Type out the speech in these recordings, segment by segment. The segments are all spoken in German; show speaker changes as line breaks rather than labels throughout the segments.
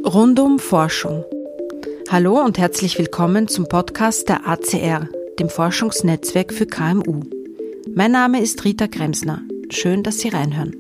Rund um Forschung. Hallo und herzlich willkommen zum Podcast der ACR, dem Forschungsnetzwerk für KMU. Mein Name ist Rita Kremsner. Schön, dass Sie reinhören.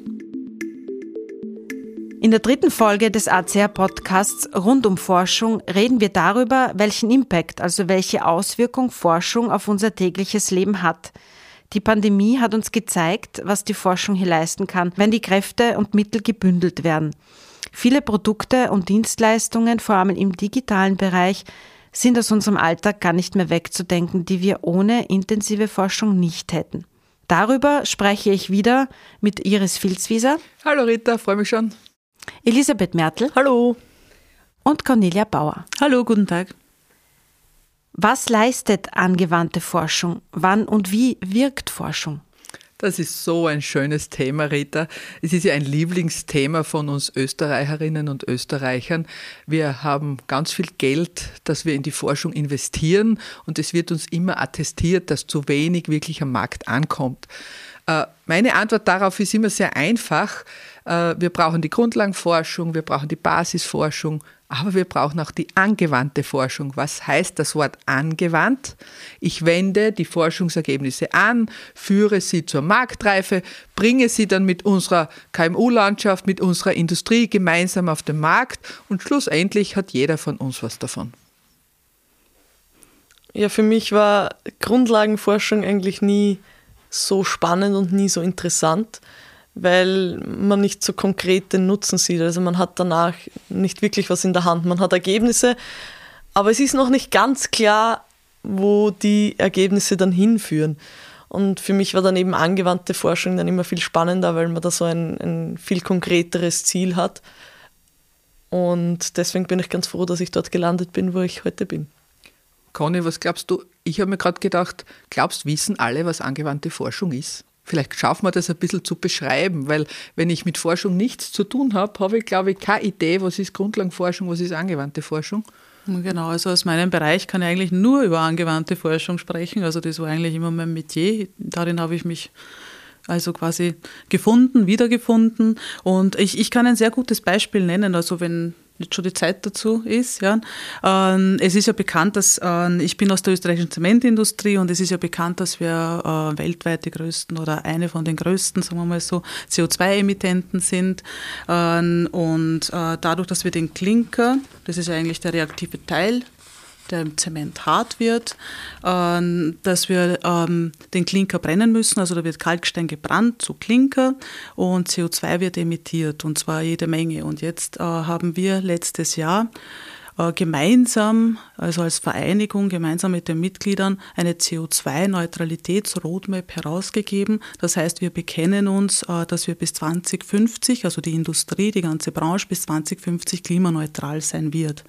In der 3. Folge des ACR-Podcasts Rund um Forschung reden wir darüber, welchen Impact, also welche Auswirkung Forschung auf unser tägliches Leben hat. Die Pandemie hat uns gezeigt, was die Forschung hier leisten kann, wenn die Kräfte und Mittel gebündelt werden. Viele Produkte und Dienstleistungen, vor allem im digitalen Bereich, sind aus unserem Alltag gar nicht mehr wegzudenken, die wir ohne intensive Forschung nicht hätten. Darüber spreche ich wieder mit Iris Vilswieser.
Hallo Rita, freue mich schon.
Elisabeth Mertl.
Hallo.
Und Cornelia Bauer.
Hallo, guten Tag.
Was leistet angewandte Forschung? Wann und wie wirkt Forschung?
Das ist so ein schönes Thema, Rita. Es ist ja ein Lieblingsthema von uns Österreicherinnen und Österreichern. Wir haben ganz viel Geld, das wir in die Forschung investieren, und es wird uns immer attestiert, dass zu wenig wirklich am Markt ankommt. Meine Antwort darauf ist immer sehr einfach. Wir brauchen die Grundlagenforschung, wir brauchen die Basisforschung, aber wir brauchen auch die angewandte Forschung. Was heißt das Wort angewandt? Ich wende die Forschungsergebnisse an, führe sie zur Marktreife, bringe sie dann mit unserer KMU-Landschaft, mit unserer Industrie gemeinsam auf den Markt, und schlussendlich hat jeder von uns was davon.
Ja, für mich war Grundlagenforschung eigentlich nie so spannend und nie so interessant, weil man nicht so konkret den Nutzen sieht. Also man hat danach nicht wirklich was in der Hand. Man hat Ergebnisse, aber es ist noch nicht ganz klar, wo die Ergebnisse dann hinführen. Und für mich war dann eben angewandte Forschung dann immer viel spannender, weil man da so ein viel konkreteres Ziel hat. Und deswegen bin ich ganz froh, dass ich dort gelandet bin, wo ich heute bin.
Conny, was glaubst du? Ich habe mir gerade gedacht, wissen alle, was angewandte Forschung ist? Vielleicht schaffen wir das ein bisschen zu beschreiben, weil wenn ich mit Forschung nichts zu tun habe, habe ich, glaube ich, keine Idee, was ist Grundlagenforschung, was ist angewandte Forschung.
Genau, also aus meinem Bereich kann ich eigentlich nur über angewandte Forschung sprechen. Also das war eigentlich immer mein Metier. Darin habe ich mich also quasi wiedergefunden. Und ich kann ein sehr gutes Beispiel nennen, also wenn jetzt schon die Zeit dazu ist. Ja. Es ist ja bekannt, dass ich bin aus der österreichischen Zementindustrie, und es ist ja bekannt, dass wir weltweit die größten oder eine von den größten, sagen wir mal so, CO2-Emittenten sind. Und dadurch, dass wir den Klinker, das ist ja eigentlich der reaktive Teil, der im Zement hart wird, dass wir den Klinker brennen müssen. Also da wird Kalkstein gebrannt zu Klinker und CO2 wird emittiert, und zwar jede Menge. Und jetzt haben wir letztes Jahr gemeinsam, also als Vereinigung, gemeinsam mit den Mitgliedern eine CO2-Neutralitäts-Roadmap herausgegeben. Das heißt, wir bekennen uns, dass wir bis 2050, also die Industrie, die ganze Branche bis 2050 klimaneutral sein wird.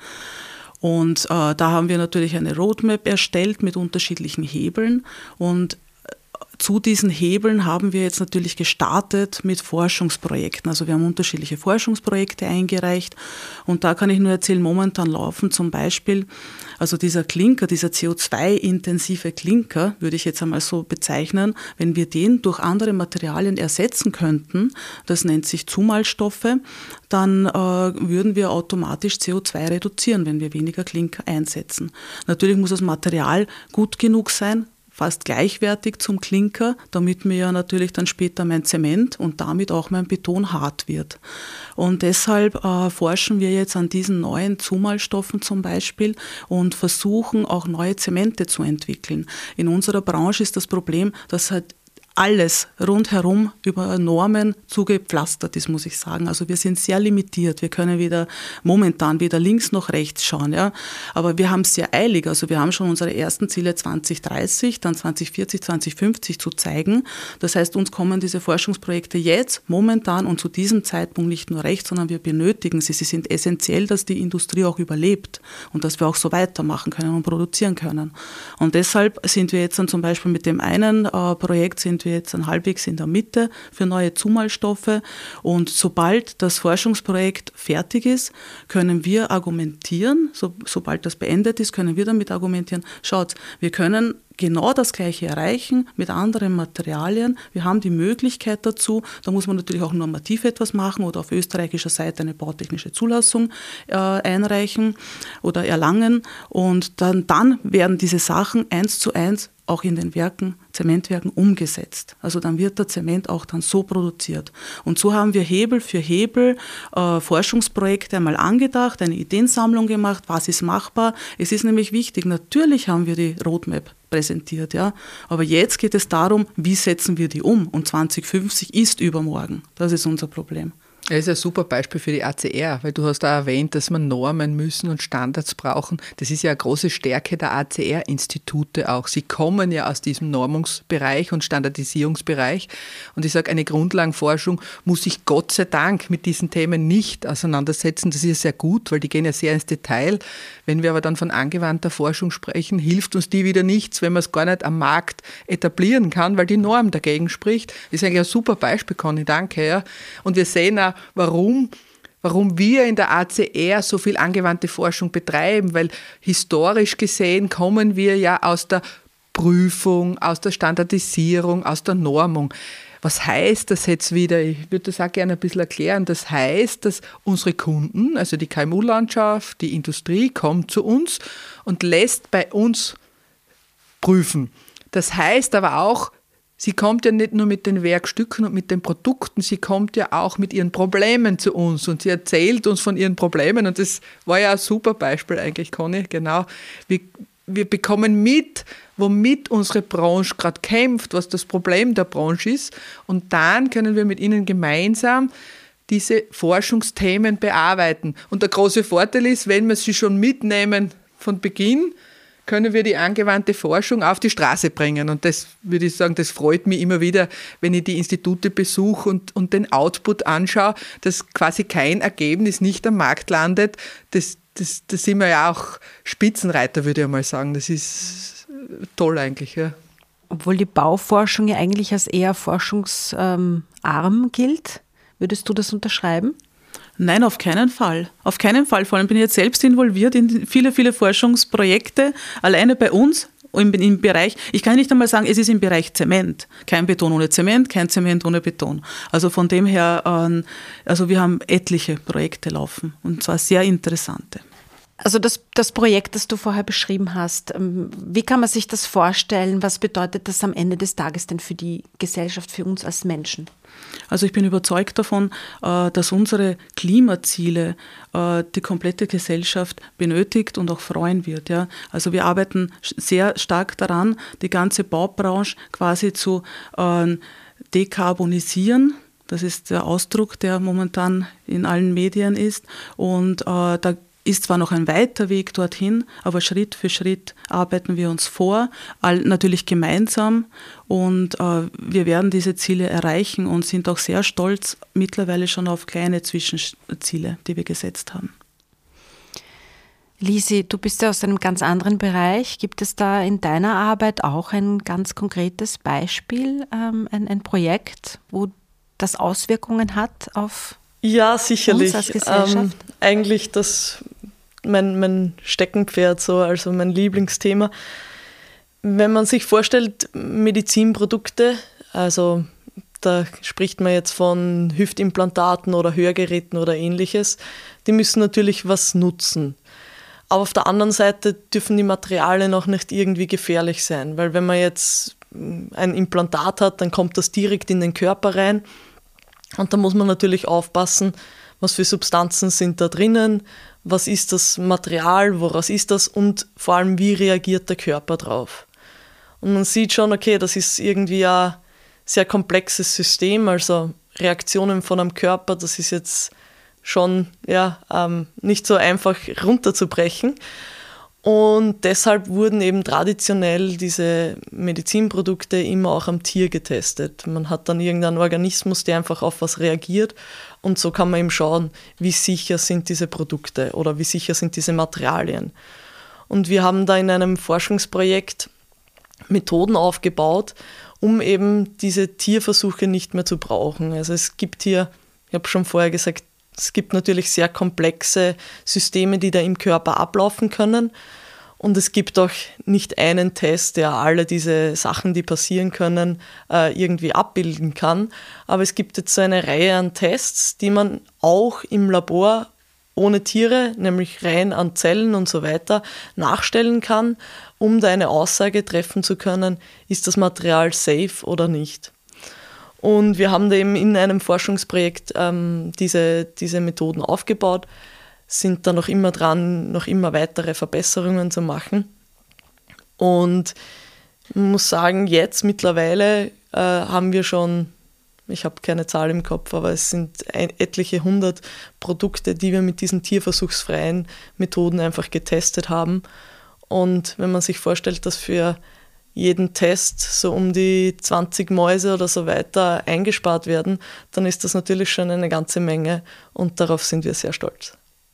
Und da haben wir natürlich eine Roadmap erstellt mit unterschiedlichen Hebeln, und zu diesen Hebeln haben wir jetzt natürlich gestartet mit Forschungsprojekten. Also wir haben unterschiedliche Forschungsprojekte eingereicht, und da kann ich nur erzählen, momentan laufen zum Beispiel, also dieser Klinker, dieser CO2-intensive Klinker, würde ich jetzt einmal so bezeichnen, wenn wir den durch andere Materialien ersetzen könnten, das nennt sich Zumalstoffe, dann würden wir automatisch CO2 reduzieren, wenn wir weniger Klinker einsetzen. Natürlich muss das Material gut genug sein, fast gleichwertig zum Klinker, damit mir ja natürlich dann später mein Zement und damit auch mein Beton hart wird. Und deshalb forschen wir jetzt an diesen neuen Zumalstoffen zum Beispiel und versuchen auch neue Zemente zu entwickeln. In unserer Branche ist das Problem, dass halt alles rundherum über Normen zugepflastert ist, muss ich sagen. Also wir sind sehr limitiert. Wir können momentan weder links noch rechts schauen. Ja. Aber wir haben es sehr eilig. Also wir haben schon unsere ersten Ziele 2030, dann 2040, 2050 zu zeigen. Das heißt, uns kommen diese Forschungsprojekte jetzt momentan und zu diesem Zeitpunkt nicht nur recht, sondern wir benötigen sie. Sie sind essentiell, dass die Industrie auch überlebt und dass wir auch so weitermachen können und produzieren können. Und deshalb sind wir jetzt dann zum Beispiel mit dem einen Projekt wir jetzt dann halbwegs in der Mitte für neue Zumalstoffe, und sobald das Forschungsprojekt fertig ist, können wir argumentieren, sobald das beendet ist, können wir damit argumentieren, schaut, wir können genau das Gleiche erreichen mit anderen Materialien. Wir haben die Möglichkeit dazu. Da muss man natürlich auch normativ etwas machen oder auf österreichischer Seite eine bautechnische Zulassung einreichen oder erlangen. Und dann werden diese Sachen 1:1 auch in den Zementwerken umgesetzt. Also dann wird der Zement auch dann so produziert. Und so haben wir Hebel für Hebel Forschungsprojekte einmal angedacht, eine Ideensammlung gemacht, was ist machbar. Es ist nämlich wichtig, natürlich haben wir die Roadmap präsentiert, ja, aber jetzt geht es darum, wie setzen wir die um? Und 2050 ist übermorgen. Das ist unser Problem.
Das ist ein super Beispiel für die ACR, weil du hast da erwähnt, dass wir Normen müssen und Standards brauchen. Das ist ja eine große Stärke der ACR-Institute auch. Sie kommen ja aus diesem Normungsbereich und Standardisierungsbereich. Und ich sage, eine Grundlagenforschung muss sich Gott sei Dank mit diesen Themen nicht auseinandersetzen. Das ist sehr gut, weil die gehen ja sehr ins Detail. Wenn wir aber dann von angewandter Forschung sprechen, hilft uns die wieder nichts, wenn man es gar nicht am Markt etablieren kann, weil die Norm dagegen spricht. Das ist eigentlich ein super Beispiel, Conny, danke. Ja. Und wir sehen auch, warum wir in der ACR so viel angewandte Forschung betreiben, weil historisch gesehen kommen wir ja aus der Prüfung, aus der Standardisierung, aus der Normung. Was heißt das jetzt wieder? Ich würde das auch gerne ein bisschen erklären. Das heißt, dass unsere Kunden, also die KMU-Landschaft, die Industrie, kommt zu uns und lässt bei uns prüfen. Das heißt aber auch, sie kommt ja nicht nur mit den Werkstücken und mit den Produkten, sie kommt ja auch mit ihren Problemen zu uns und sie erzählt uns von ihren Problemen und das war ja ein super Beispiel eigentlich, Conny, genau. Wir bekommen mit, womit unsere Branche gerade kämpft, was das Problem der Branche ist und dann können wir mit ihnen gemeinsam diese Forschungsthemen bearbeiten. Und der große Vorteil ist, wenn wir sie schon mitnehmen von Beginn, können wir die angewandte Forschung auf die Straße bringen. Und das würde ich sagen, das freut mich immer wieder, wenn ich die Institute besuche und den Output anschaue, dass quasi kein Ergebnis nicht am Markt landet. Das sind wir ja auch Spitzenreiter, würde ich mal sagen. Das ist toll eigentlich. Ja.
Obwohl die Bauforschung ja eigentlich als eher forschungsarm gilt. Würdest du das unterschreiben?
Nein, auf keinen Fall. Auf keinen Fall. Vor allem bin ich jetzt selbst involviert in viele, viele Forschungsprojekte. Alleine bei uns im Bereich, ich kann nicht einmal sagen, es ist im Bereich Zement. Kein Beton ohne Zement, kein Zement ohne Beton. Also von dem her, also wir haben etliche Projekte laufen und zwar sehr interessante.
Also das Projekt, das du vorher beschrieben hast, wie kann man sich das vorstellen? Was bedeutet das am Ende des Tages denn für die Gesellschaft, für uns als Menschen?
Also ich bin überzeugt davon, dass unsere Klimaziele die komplette Gesellschaft benötigt und auch freuen wird. Ja. Also wir arbeiten sehr stark daran, die ganze Baubranche quasi zu dekarbonisieren. Das ist der Ausdruck, der momentan in allen Medien ist. Und da ist zwar noch ein weiter Weg dorthin, aber Schritt für Schritt arbeiten wir uns vor, natürlich gemeinsam und wir werden diese Ziele erreichen und sind auch sehr stolz mittlerweile schon auf kleine Zwischenziele, die wir gesetzt haben.
Lisi, du bist ja aus einem ganz anderen Bereich. Gibt es da in deiner Arbeit auch ein ganz konkretes Beispiel, ein Projekt, wo das Auswirkungen hat auf
ja, sicherlich.
uns als Gesellschaft?
Eigentlich mein Steckenpferd, also mein Lieblingsthema. Wenn man sich vorstellt, Medizinprodukte, also da spricht man jetzt von Hüftimplantaten oder Hörgeräten oder ähnliches, die müssen natürlich was nutzen. Aber auf der anderen Seite dürfen die Materialien auch nicht irgendwie gefährlich sein, weil wenn man jetzt ein Implantat hat, dann kommt das direkt in den Körper rein und da muss man natürlich aufpassen, was für Substanzen sind da drinnen, was ist das Material, woraus ist das und vor allem, wie reagiert der Körper drauf. Und man sieht schon, okay, das ist irgendwie ein sehr komplexes System, also Reaktionen von einem Körper, das ist jetzt schon nicht so einfach runterzubrechen. Und deshalb wurden eben traditionell diese Medizinprodukte immer auch am Tier getestet. Man hat dann irgendeinen Organismus, der einfach auf was reagiert und so kann man eben schauen, wie sicher sind diese Produkte oder wie sicher sind diese Materialien. Und wir haben da in einem Forschungsprojekt Methoden aufgebaut, um eben diese Tierversuche nicht mehr zu brauchen. Also es gibt hier, ich habe schon vorher gesagt, es gibt natürlich sehr komplexe Systeme, die da im Körper ablaufen können. Und es gibt auch nicht einen Test, der alle diese Sachen, die passieren können, irgendwie abbilden kann. Aber es gibt jetzt so eine Reihe an Tests, die man auch im Labor ohne Tiere, nämlich rein an Zellen und so weiter, nachstellen kann, um da eine Aussage treffen zu können, ist das Material safe oder nicht. Und wir haben da eben in einem Forschungsprojekt diese Methoden aufgebaut, sind da noch immer dran, noch immer weitere Verbesserungen zu machen. Und ich muss sagen, jetzt mittlerweile haben wir schon, ich habe keine Zahl im Kopf, aber es sind etliche 100 Produkte, die wir mit diesen tierversuchsfreien Methoden einfach getestet haben. Und wenn man sich vorstellt, dass für jeden Test so um die 20 Mäuse oder so weiter eingespart werden, dann ist das natürlich schon eine ganze Menge und darauf sind wir sehr stolz.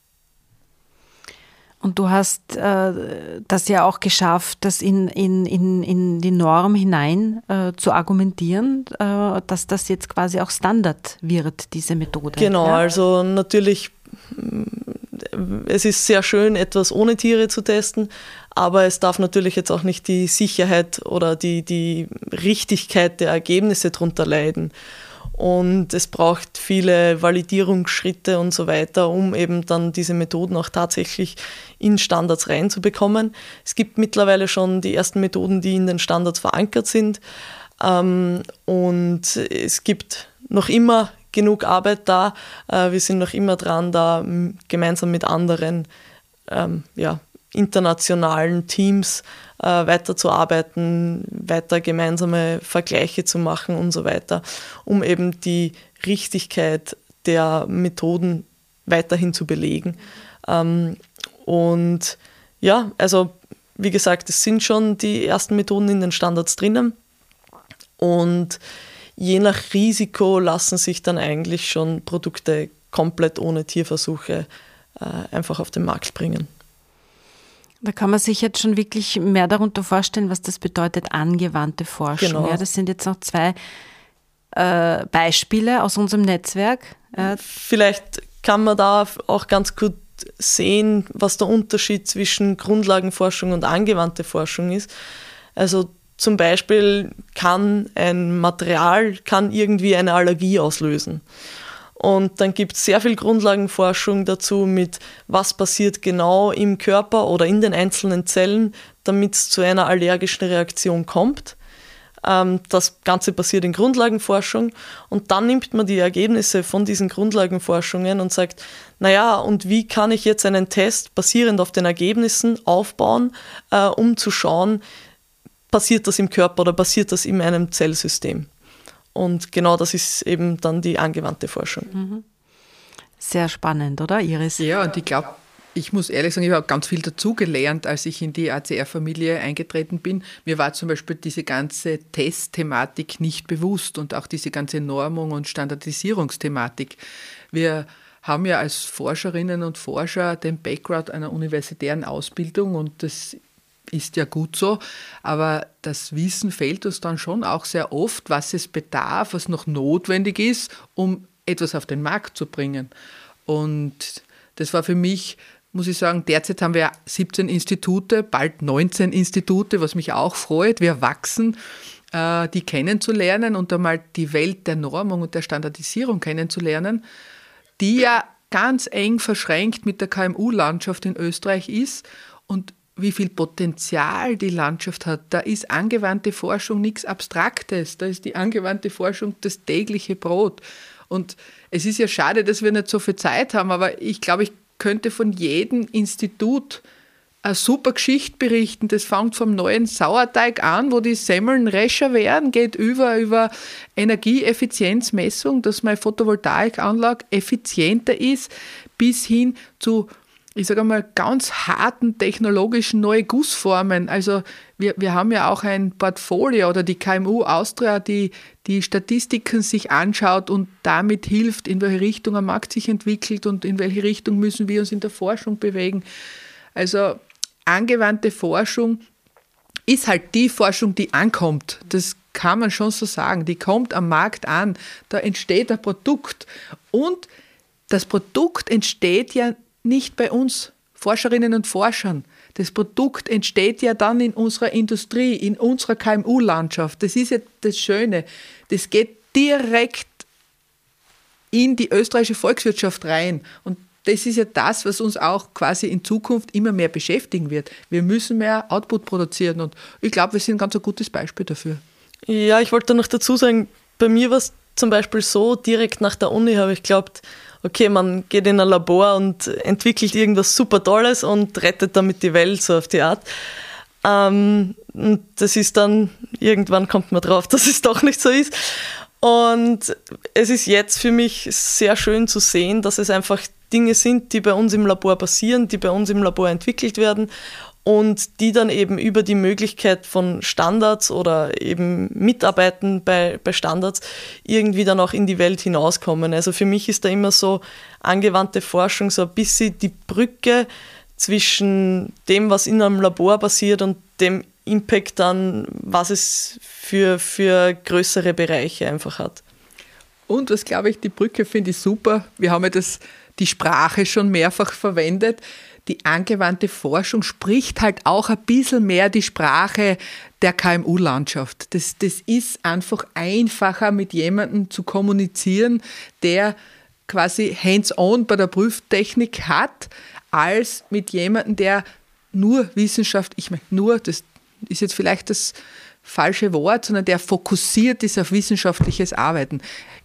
Und du hast das ja auch geschafft, das in die Norm hinein zu argumentieren, dass das jetzt quasi auch Standard wird, diese Methode.
Genau,
ja?
Also natürlich, es ist sehr schön, etwas ohne Tiere zu testen, aber es darf natürlich jetzt auch nicht die Sicherheit oder die Richtigkeit der Ergebnisse darunter leiden. Und es braucht viele Validierungsschritte und so weiter, um eben dann diese Methoden auch tatsächlich in Standards reinzubekommen. Es gibt mittlerweile schon die ersten Methoden, die in den Standards verankert sind. Und es gibt noch immer genug Arbeit da. Wir sind noch immer dran, da gemeinsam mit anderen internationalen Teams weiterzuarbeiten, weiter gemeinsame Vergleiche zu machen und so weiter, um eben die Richtigkeit der Methoden weiterhin zu belegen. Und ja, also wie gesagt, es sind schon die ersten Methoden in den Standards drinnen und je nach Risiko lassen sich dann eigentlich schon Produkte komplett ohne Tierversuche einfach auf den Markt bringen.
Da kann man sich jetzt schon wirklich mehr darunter vorstellen, was das bedeutet, angewandte Forschung.
Genau.
Ja, das sind jetzt noch 2 Beispiele aus unserem Netzwerk.
Vielleicht kann man da auch ganz gut sehen, was der Unterschied zwischen Grundlagenforschung und angewandte Forschung ist. Also zum Beispiel kann ein Material irgendwie eine Allergie auslösen. Und dann gibt es sehr viel Grundlagenforschung dazu mit, was passiert genau im Körper oder in den einzelnen Zellen, damit es zu einer allergischen Reaktion kommt. Das Ganze passiert in Grundlagenforschung und dann nimmt man die Ergebnisse von diesen Grundlagenforschungen und sagt, naja, und wie kann ich jetzt einen Test basierend auf den Ergebnissen aufbauen, um zu schauen, passiert das im Körper oder passiert das in einem Zellsystem? Und genau das ist eben dann die angewandte Forschung.
Sehr spannend, oder Iris?
Ja, und ich glaube, ich muss ehrlich sagen, ich habe ganz viel dazugelernt, als ich in die ACR-Familie eingetreten bin. Mir war zum Beispiel diese ganze Testthematik nicht bewusst und auch diese ganze Normung und Standardisierungsthematik. Wir haben ja als Forscherinnen und Forscher den Background einer universitären Ausbildung und das ist ja gut so, aber das Wissen fehlt uns dann schon auch sehr oft, was es bedarf, was noch notwendig ist, um etwas auf den Markt zu bringen. Und das war für mich, muss ich sagen, derzeit haben wir 17 Institute, bald 19 Institute, was mich auch freut. Wir wachsen, die kennenzulernen und einmal die Welt der Normung und der Standardisierung kennenzulernen, die ja ganz eng verschränkt mit der KMU-Landschaft in Österreich ist und wie viel Potenzial die Landschaft hat. Da ist angewandte Forschung nichts Abstraktes, da ist die angewandte Forschung das tägliche Brot. Und es ist ja schade, dass wir nicht so viel Zeit haben, aber ich glaube, ich könnte von jedem Institut eine super Geschichte berichten. Das fängt vom neuen Sauerteig an, wo die Semmeln rescher werden, geht über Energieeffizienzmessung, dass meine Photovoltaikanlage effizienter ist, bis hin zu, ich sage mal, ganz harten technologischen neue Gussformen. Also wir haben ja auch ein Portfolio oder die KMU Austria, die Statistiken sich anschaut und damit hilft, in welche Richtung ein Markt sich entwickelt und in welche Richtung müssen wir uns in der Forschung bewegen. Also angewandte Forschung ist halt die Forschung, die ankommt. Das kann man schon so sagen. Die kommt am Markt an. Da entsteht ein Produkt. Und das Produkt entsteht ja nicht bei uns Forscherinnen und Forschern. Das Produkt entsteht ja dann in unserer Industrie, in unserer KMU-Landschaft. Das ist ja das Schöne. Das geht direkt in die österreichische Volkswirtschaft rein. Und das ist ja das, was uns auch quasi in Zukunft immer mehr beschäftigen wird. Wir müssen mehr Output produzieren und ich glaube, wir sind ein ganz gutes Beispiel dafür.
Ja, ich wollte noch dazu sagen, bei mir war es zum Beispiel so, direkt nach der Uni habe ich geglaubt, okay, man geht in ein Labor und entwickelt irgendwas super Tolles und rettet damit die Welt, so auf die Art. Und das ist dann, irgendwann kommt man drauf, dass es doch nicht so ist. Und es ist jetzt für mich sehr schön zu sehen, dass es einfach Dinge sind, die bei uns im Labor passieren, die bei uns im Labor entwickelt werden und die dann eben über die Möglichkeit von Standards oder eben Mitarbeiten bei Standards irgendwie dann auch in die Welt hinauskommen. Also für mich ist da immer so angewandte Forschung so ein bisschen die Brücke zwischen dem, was in einem Labor passiert und dem Impact dann, was es für größere Bereiche einfach hat.
Und was glaube ich, die Brücke finde ich super. Wir haben ja die Sprache schon mehrfach verwendet. Die angewandte Forschung spricht halt auch ein bisschen mehr die Sprache der KMU-Landschaft. Das ist einfach einfacher, mit jemandem zu kommunizieren, der quasi hands-on bei der Prüftechnik hat, als mit jemandem, der nur Wissenschaft, ich meine nur, das ist jetzt vielleicht das falsche Wort, sondern der fokussiert ist auf wissenschaftliches Arbeiten.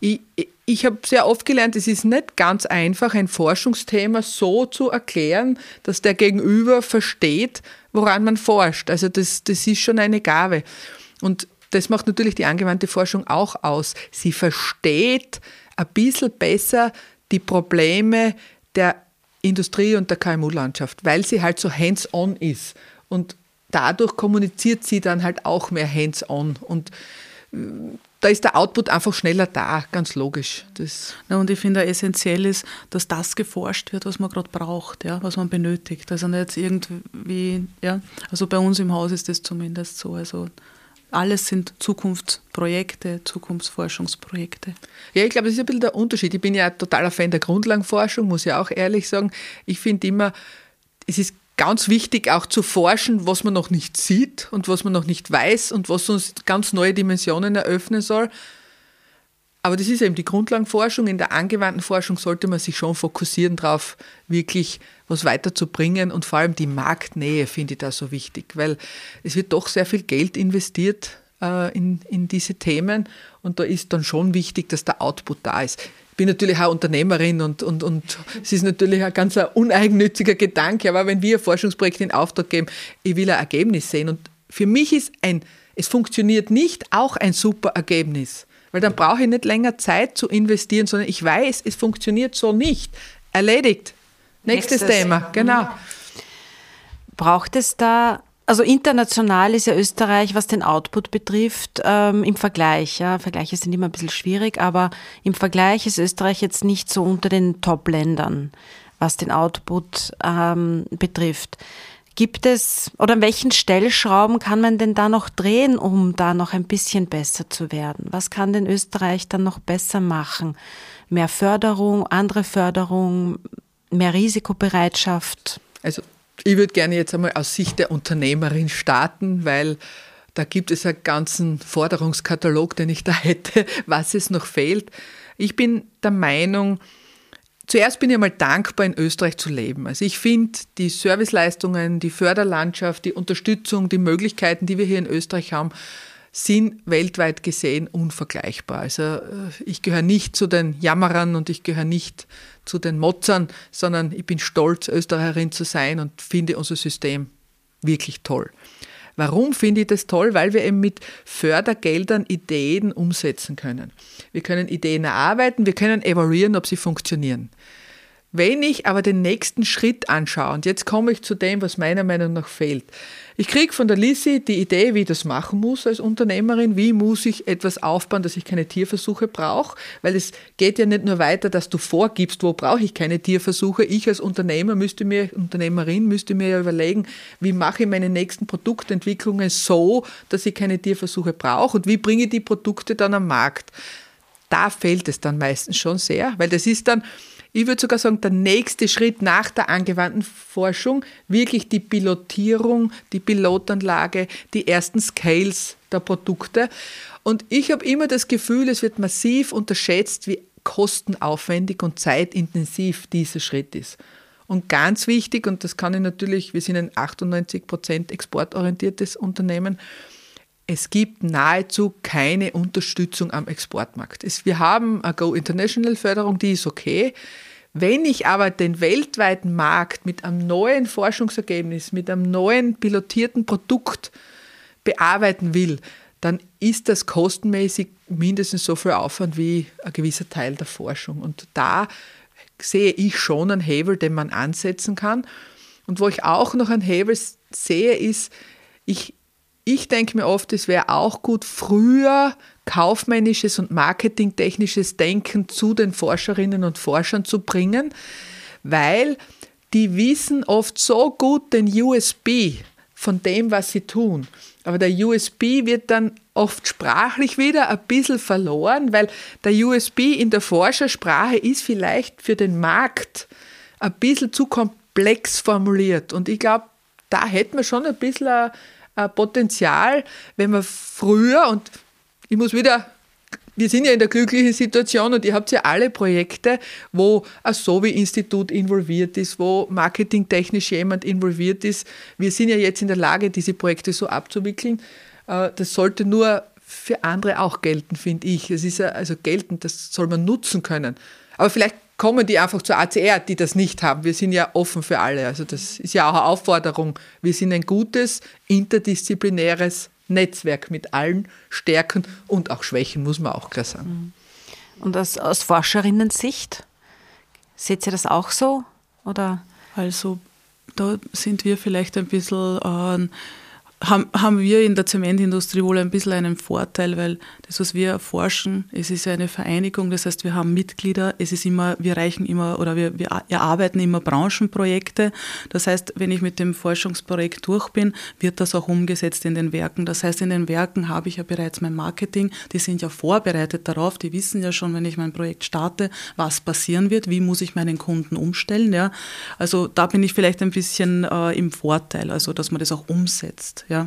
Ich habe sehr oft gelernt, es ist nicht ganz einfach, ein Forschungsthema so zu erklären, dass der Gegenüber versteht, woran man forscht. Also das ist schon eine Gabe. Und das macht natürlich die angewandte Forschung auch aus. Sie versteht ein bisschen besser die Probleme der Industrie und der KMU-Landschaft, weil sie halt so hands-on ist. Und dadurch kommuniziert sie dann halt auch mehr hands-on. Und da ist der Output einfach schneller da, ganz logisch.
Und ich finde, essentiell ist, dass das geforscht wird, was man gerade braucht, ja, was man benötigt. Also nicht irgendwie, ja, also bei uns im Haus ist das zumindest so. Also alles sind Zukunftsprojekte, Zukunftsforschungsprojekte.
Ja, ich glaube, das ist ein bisschen der Unterschied. Ich bin ja ein totaler Fan der Grundlagenforschung, muss ich auch ehrlich sagen. Ich finde immer, es ist ganz wichtig auch zu forschen, was man noch nicht sieht und was man noch nicht weiß und was uns ganz neue Dimensionen eröffnen soll. Aber das ist eben die Grundlagenforschung. In der angewandten Forschung sollte man sich schon fokussieren darauf, wirklich was weiterzubringen und vor allem die Marktnähe finde ich da so wichtig, weil es wird doch sehr viel Geld investiert in diese Themen und da ist dann schon wichtig, dass der Output da ist. Ich bin natürlich auch Unternehmerin und es ist natürlich ein ganz uneigennütziger Gedanke, aber wenn wir Forschungsprojekte in Auftrag geben, ich will ein Ergebnis sehen und für mich ist es funktioniert nicht, auch ein super Ergebnis, weil dann brauche ich nicht länger Zeit zu investieren, sondern ich weiß, es funktioniert so nicht. Erledigt. Nächstes Thema, genau.
Braucht es da, also international ist ja Österreich, was den Output betrifft, im Vergleich, ja, Vergleiche sind immer ein bisschen schwierig, aber im Vergleich ist Österreich jetzt nicht so unter den Top-Ländern, was den Output betrifft. Gibt es, oder an welchen Stellschrauben kann man denn da noch drehen, um da noch ein bisschen besser zu werden? Was kann denn Österreich dann noch besser machen? Mehr Förderung, andere Förderung, mehr Risikobereitschaft?
Also ich würde gerne jetzt einmal aus Sicht der Unternehmerin starten, weil da gibt es einen ganzen Forderungskatalog, den ich da hätte, was es noch fehlt. Ich bin der Meinung, zuerst bin ich einmal dankbar, in Österreich zu leben. Also ich finde die Serviceleistungen, die Förderlandschaft, die Unterstützung, die Möglichkeiten, die wir hier in Österreich haben, sind weltweit gesehen unvergleichbar. Also ich gehöre nicht zu den Jammerern und ich gehöre nicht zu den Motzern, sondern ich bin stolz, Österreicherin zu sein und finde unser System wirklich toll. Warum finde ich das toll? Weil wir eben mit Fördergeldern Ideen umsetzen können. Wir können Ideen erarbeiten, wir können evaluieren, ob sie funktionieren. Wenn ich aber den nächsten Schritt anschaue, und jetzt komme ich zu dem, was meiner Meinung nach fehlt. Ich kriege von der Lissi die Idee, wie ich das machen muss als Unternehmerin. Wie muss ich etwas aufbauen, dass ich keine Tierversuche brauche? Weil es geht ja nicht nur weiter, dass du vorgibst, wo brauche ich keine Tierversuche. Ich als Unternehmerin müsste mir ja überlegen, wie mache ich meine nächsten Produktentwicklungen so, dass ich keine Tierversuche brauche und wie bringe ich die Produkte dann am Markt. Da fehlt es dann meistens schon sehr, weil das ist dann, ich würde sogar sagen, der nächste Schritt nach der angewandten Forschung, wirklich die Pilotierung, die Pilotanlage, die ersten Scales der Produkte. Und ich habe immer das Gefühl, es wird massiv unterschätzt, wie kostenaufwendig und zeitintensiv dieser Schritt ist. Und ganz wichtig, und das kann ich natürlich, wir sind ein 98% exportorientiertes Unternehmen, es gibt nahezu keine Unterstützung am Exportmarkt. Wir haben eine Go-International-Förderung, die ist okay. Wenn ich aber den weltweiten Markt mit einem neuen Forschungsergebnis, mit einem neuen pilotierten Produkt bearbeiten will, dann ist das kostenmäßig mindestens so viel Aufwand wie ein gewisser Teil der Forschung. Und da sehe ich schon einen Hebel, den man ansetzen kann. Und wo ich auch noch einen Hebel sehe, ist, ich denke mir oft, es wäre auch gut, früher kaufmännisches und marketingtechnisches Denken zu den Forscherinnen und Forschern zu bringen, weil die wissen oft so gut den USP von dem, was sie tun. Aber der USP wird dann oft sprachlich wieder ein bisschen verloren, weil der USP in der Forschersprache ist vielleicht für den Markt ein bisschen zu komplex formuliert. Und ich glaube, da hätten wir schon ein bisschen ein Potenzial, wenn wir früher, und ich muss wieder, wir sind ja in der glücklichen Situation und ihr habt ja alle Projekte, wo ein SOVI-Institut involviert ist, wo marketingtechnisch jemand involviert ist. Wir sind ja jetzt in der Lage, diese Projekte so abzuwickeln. Das sollte nur für andere auch gelten, finde ich. Es ist ja also geltend, das soll man nutzen können. Aber vielleicht kommen die einfach zur ACR, die das nicht haben. Wir sind ja offen für alle. Also das ist ja auch eine Aufforderung. Wir sind ein gutes, interdisziplinäres Netzwerk mit allen Stärken und auch Schwächen, muss man auch klar sagen.
Und aus Forscherinnen-Sicht, seht ihr das auch so? Oder?
Also da sind wir vielleicht ein bisschen, haben wir in der Zementindustrie wohl ein bisschen einen Vorteil, weil das, was wir erforschen, es ist eine Vereinigung, das heißt, wir haben Mitglieder, es ist immer, wir erarbeiten immer Branchenprojekte. Das heißt, wenn ich mit dem Forschungsprojekt durch bin, wird das auch umgesetzt in den Werken. Das heißt, in den Werken habe ich ja bereits mein Marketing, die sind ja vorbereitet darauf, die wissen ja schon, wenn ich mein Projekt starte, was passieren wird, wie muss ich meinen Kunden umstellen. Ja? Also da bin ich vielleicht ein bisschen im Vorteil, also dass man das auch umsetzt. Ja.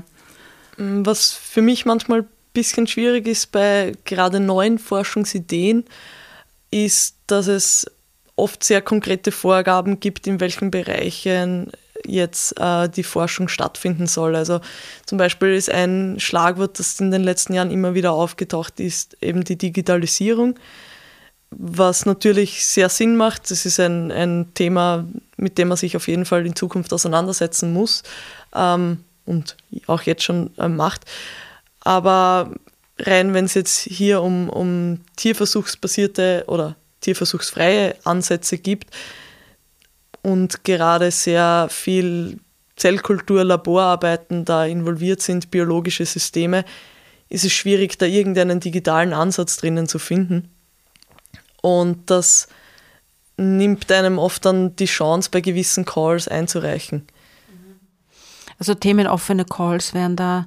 Was für mich manchmal ein bisschen schwierig ist bei gerade neuen Forschungsideen, ist, dass es oft sehr konkrete Vorgaben gibt, in welchen Bereichen jetzt die Forschung stattfinden soll. Also zum Beispiel ist ein Schlagwort, das in den letzten Jahren immer wieder aufgetaucht ist, eben die Digitalisierung, was natürlich sehr Sinn macht. Das ist ein Thema, mit dem man sich auf jeden Fall in Zukunft auseinandersetzen muss. Und auch jetzt schon macht. Aber rein, wenn es jetzt hier um tierversuchsbasierte oder tierversuchsfreie Ansätze gibt und gerade sehr viel Zellkultur, Laborarbeiten da involviert sind, biologische Systeme, ist es schwierig, da irgendeinen digitalen Ansatz drinnen zu finden. Und das nimmt einem oft dann die Chance, bei gewissen Calls einzureichen.
Also themenoffene Calls wären da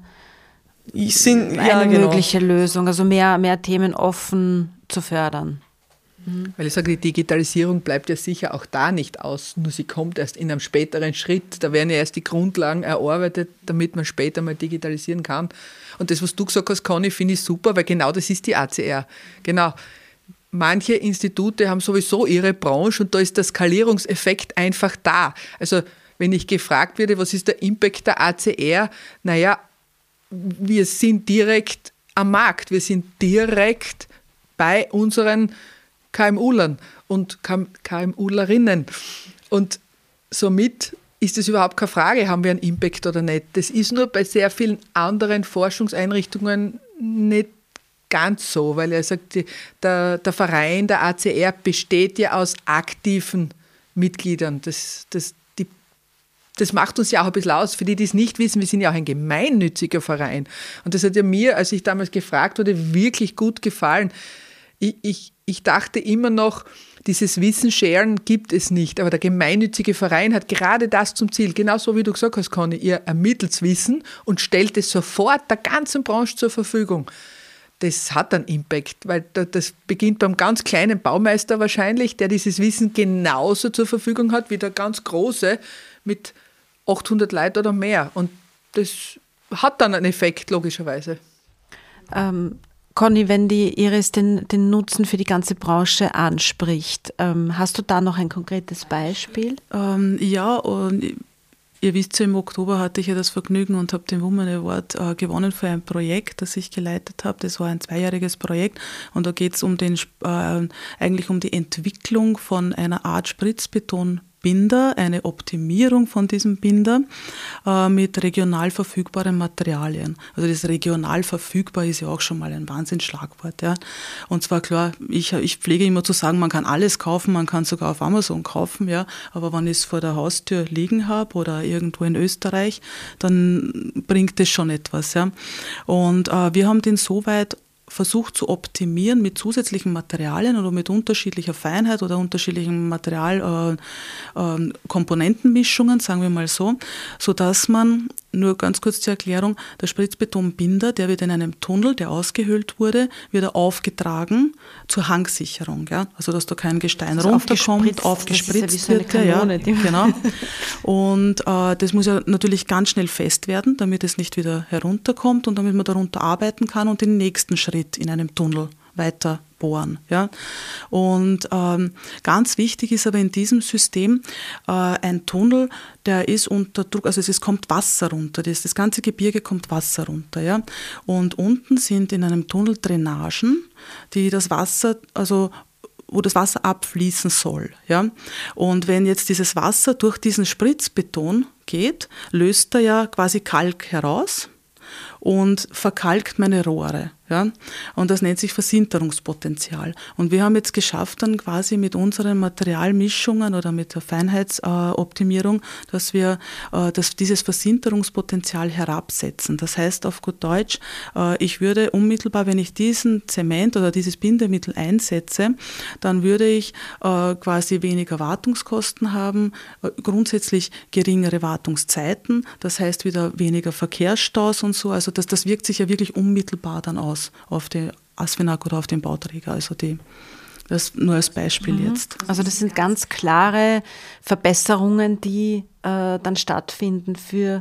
eine mögliche Lösung, also mehr Themen offen zu fördern.
Weil ich sage, die Digitalisierung bleibt ja sicher auch da nicht aus, nur sie kommt erst in einem späteren Schritt. Da werden ja erst die Grundlagen erarbeitet, damit man später mal digitalisieren kann. Und das, was du gesagt hast, Conny, finde ich super, weil genau das ist die ACR. Genau. Manche Institute haben sowieso ihre Branche und da ist der Skalierungseffekt einfach da. Also wenn ich gefragt werde, was ist der Impact der ACR? Naja, wir sind direkt am Markt, wir sind direkt bei unseren KMUlern und KMUlerinnen. Und somit ist es überhaupt keine Frage, haben wir einen Impact oder nicht. Das ist nur bei sehr vielen anderen Forschungseinrichtungen nicht ganz so, weil er sagt, der Verein der ACR besteht ja aus aktiven Mitgliedern. Das macht uns ja auch ein bisschen aus. Für die, die es nicht wissen, wir sind ja auch ein gemeinnütziger Verein. Und das hat ja mir, als ich damals gefragt wurde, wirklich gut gefallen. Ich dachte immer noch, dieses Wissen-Sharen gibt es nicht. Aber der gemeinnützige Verein hat gerade das zum Ziel. Genauso wie du gesagt hast, Conny, ihr ermittelt Wissen und stellt es sofort der ganzen Branche zur Verfügung. das hat einen Impact, weil das beginnt beim ganz kleinen Baumeister wahrscheinlich, der dieses Wissen genauso zur Verfügung hat wie der ganz Große mit 800 Leuten oder mehr. Und das hat dann einen Effekt, logischerweise.
Conny, wenn die Iris den Nutzen für die ganze Branche anspricht, hast du da noch ein konkretes Beispiel?
Ja, und ihr wisst ja, im Oktober hatte ich ja das Vergnügen und habe den Women Award gewonnen für ein Projekt, das ich geleitet habe. Das war ein 2-jähriges Projekt und da geht es eigentlich um die Entwicklung von einer Art Spritzbetonbinder, eine Optimierung von diesem Binder mit regional verfügbaren Materialien. Also das regional verfügbar ist ja auch schon mal ein Wahnsinnsschlagwort. Ja. Und zwar klar, ich pflege immer zu sagen, man kann alles kaufen, man kann sogar auf Amazon kaufen, ja, aber wenn ich es vor der Haustür liegen habe oder irgendwo in Österreich, dann bringt es schon etwas. Ja. Und wir haben den soweit versucht zu optimieren mit zusätzlichen Materialien oder mit unterschiedlicher Feinheit oder unterschiedlichen Komponentenmischungen, sagen wir mal so, sodass man, nur ganz kurz zur Erklärung, der Spritzbetonbinder, der wird in einem Tunnel, der ausgehöhlt wurde, wieder aufgetragen zur Hangsicherung. Ja? Also dass da kein Gestein also runterkommt, aufgespritzt wird. Kanone, ja, genau. Und das muss ja natürlich ganz schnell fest werden, damit es nicht wieder herunterkommt und damit man darunter arbeiten kann und den nächsten Schritt in einem Tunnel weiter bohren. Ja? Und ganz wichtig ist aber in diesem System ein Tunnel, der ist unter Druck, also es kommt Wasser runter, das ganze Gebirge kommt Wasser runter. Ja? Und unten sind in einem Tunnel Drainagen, die das Wasser, also wo das Wasser abfließen soll. Ja? Und wenn jetzt dieses Wasser durch diesen Spritzbeton geht, löst er ja quasi Kalk heraus und verkalkt meine Rohre. Ja? Und das nennt sich Versinterungspotenzial. Und wir haben jetzt geschafft, dann quasi mit unseren Materialmischungen oder mit der Feinheitsoptimierung, dass wir dieses Versinterungspotenzial herabsetzen. Das heißt auf gut Deutsch, ich würde unmittelbar, wenn ich diesen Zement oder dieses Bindemittel einsetze, dann würde ich quasi weniger Wartungskosten haben, grundsätzlich geringere Wartungszeiten, das heißt wieder weniger Verkehrsstaus und so. Also das wirkt sich ja wirklich unmittelbar dann aus auf den ASFINAG oder auf den Bauträger. Also das nur als Beispiel jetzt.
Also das sind ganz klare Verbesserungen, die dann stattfinden für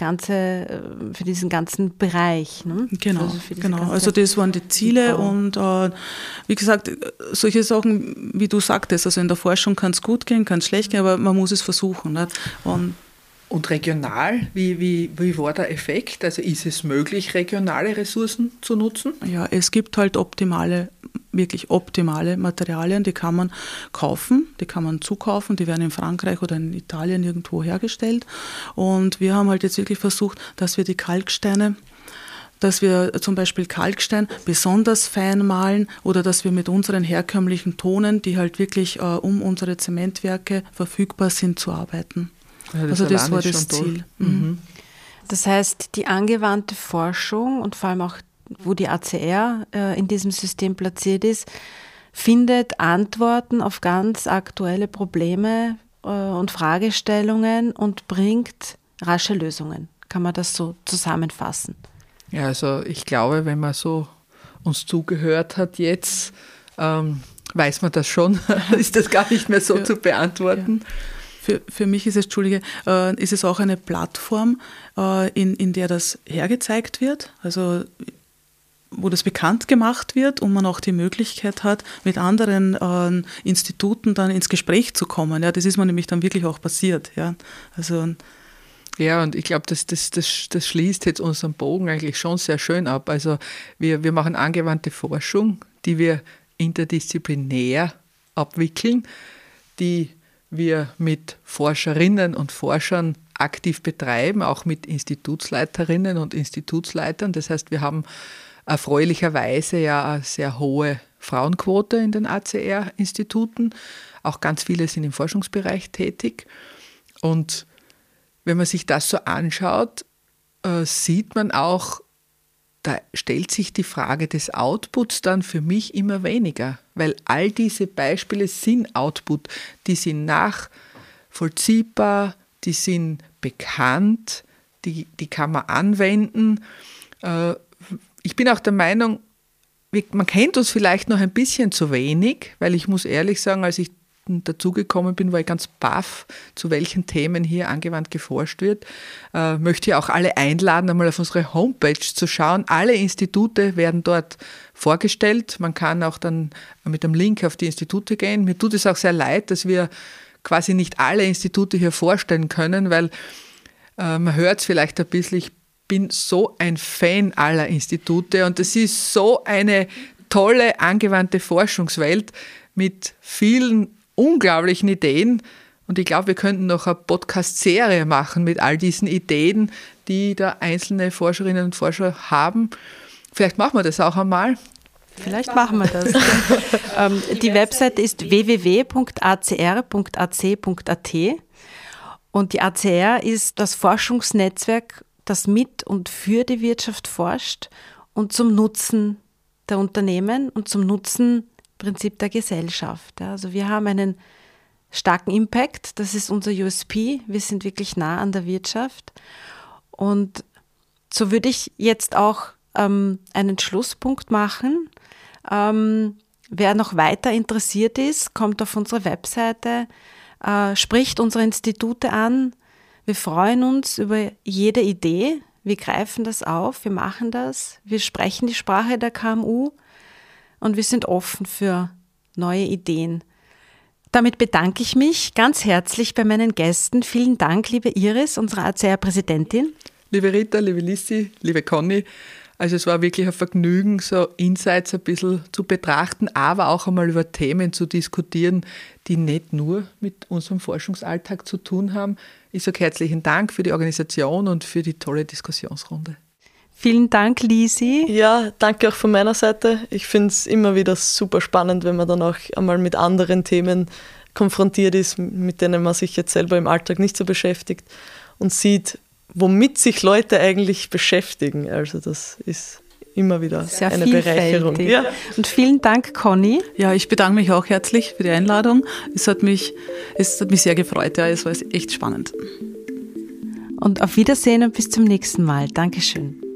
diesen ganzen Bereich. Ne?
Genau, also das waren die Ziele und wie gesagt, solche Sachen, wie du sagtest, also in der Forschung kann es gut gehen, kann es schlecht gehen, aber man muss es versuchen. Nicht?
Und regional, wie war der Effekt? Also ist es möglich, regionale Ressourcen zu nutzen?
Ja, es gibt halt wirklich optimale Materialien, die kann man kaufen, die kann man zukaufen, die werden in Frankreich oder in Italien irgendwo hergestellt. Und wir haben halt jetzt wirklich versucht, dass wir zum Beispiel Kalkstein besonders fein mahlen oder dass wir mit unseren herkömmlichen Tonen, die halt wirklich um unsere Zementwerke verfügbar sind, zu arbeiten.
Ja,
also das war das Ziel.
Mhm. Das heißt, die angewandte Forschung und vor allem auch, wo die ACR in diesem System platziert ist, findet Antworten auf ganz aktuelle Probleme und Fragestellungen und bringt rasche Lösungen. Kann man das so zusammenfassen?
Ja, also ich glaube, wenn man so uns zugehört hat jetzt, weiß man das schon, ist das gar nicht mehr so zu beantworten.
Ja. Für mich ist es auch eine Plattform, in der das hergezeigt wird, also wo das bekannt gemacht wird und man auch die Möglichkeit hat, mit anderen Instituten dann ins Gespräch zu kommen. Ja, das ist mir nämlich dann wirklich auch passiert. Ja, also
ja, und ich glaube, das schließt jetzt unseren Bogen eigentlich schon sehr schön ab. Also wir machen angewandte Forschung, die wir interdisziplinär abwickeln, die wir mit Forscherinnen und Forschern aktiv betreiben, auch mit Institutsleiterinnen und Institutsleitern. Das heißt, wir haben erfreulicherweise ja eine sehr hohe Frauenquote in den ACR-Instituten. Auch ganz viele sind im Forschungsbereich tätig. Und wenn man sich das so anschaut, sieht man auch, da stellt sich die Frage des Outputs dann für mich immer weniger, weil all diese Beispiele sind Output, die sind nachvollziehbar, die sind bekannt, die kann man anwenden. Ich bin auch der Meinung, man kennt uns vielleicht noch ein bisschen zu wenig, weil ich muss ehrlich sagen, als ich dazugekommen bin, war ich ganz baff, zu welchen Themen hier angewandt geforscht wird. Möchte ich auch alle einladen, einmal auf unsere Homepage zu schauen. Alle Institute werden dort vorgestellt. Man kann auch dann mit einem Link auf die Institute gehen. Mir tut es auch sehr leid, dass wir quasi nicht alle Institute hier vorstellen können, weil man hört es vielleicht ein bisschen, ich bin so ein Fan aller Institute und es ist so eine tolle angewandte Forschungswelt mit vielen unglaublichen Ideen und ich glaube, wir könnten noch eine Podcast-Serie machen mit all diesen Ideen, die da einzelne Forscherinnen und Forscher haben. Vielleicht machen wir das auch einmal.
Vielleicht machen wir das. Die Website ist www.acr.ac.at und die ACR ist das Forschungsnetzwerk, das mit und für die Wirtschaft forscht und zum Nutzen der Unternehmen und zum Nutzen im Prinzip der Gesellschaft. Also wir haben einen starken Impact, das ist unser USP, wir sind wirklich nah an der Wirtschaft und so würde ich jetzt auch einen Schlusspunkt machen. Wer noch weiter interessiert ist, kommt auf unsere Webseite, spricht unsere Institute an. Wir freuen uns über jede Idee. Wir greifen das auf, wir machen das. Wir sprechen die Sprache der KMU und wir sind offen für neue Ideen. Damit bedanke ich mich ganz herzlich bei meinen Gästen. Vielen Dank, liebe Iris, unsere ACR-Präsidentin.
Liebe Rita, liebe Lissi, liebe Conny. Also es war wirklich ein Vergnügen, so Insights ein bisschen zu betrachten, aber auch einmal über Themen zu diskutieren, die nicht nur mit unserem Forschungsalltag zu tun haben. Ich sage herzlichen Dank für die Organisation und für die tolle Diskussionsrunde.
Vielen Dank, Lisi.
Ja, danke auch von meiner Seite. Ich finde es immer wieder super spannend, wenn man dann auch einmal mit anderen Themen konfrontiert ist, mit denen man sich jetzt selber im Alltag nicht so beschäftigt und sieht, womit sich Leute eigentlich beschäftigen. Also das ist immer wieder
sehr
eine Bereicherung.
Ja. Und vielen Dank, Conny.
Ja, ich bedanke mich auch herzlich für die Einladung. Es hat mich sehr gefreut. Ja, es war echt spannend.
Und auf Wiedersehen und bis zum nächsten Mal. Dankeschön.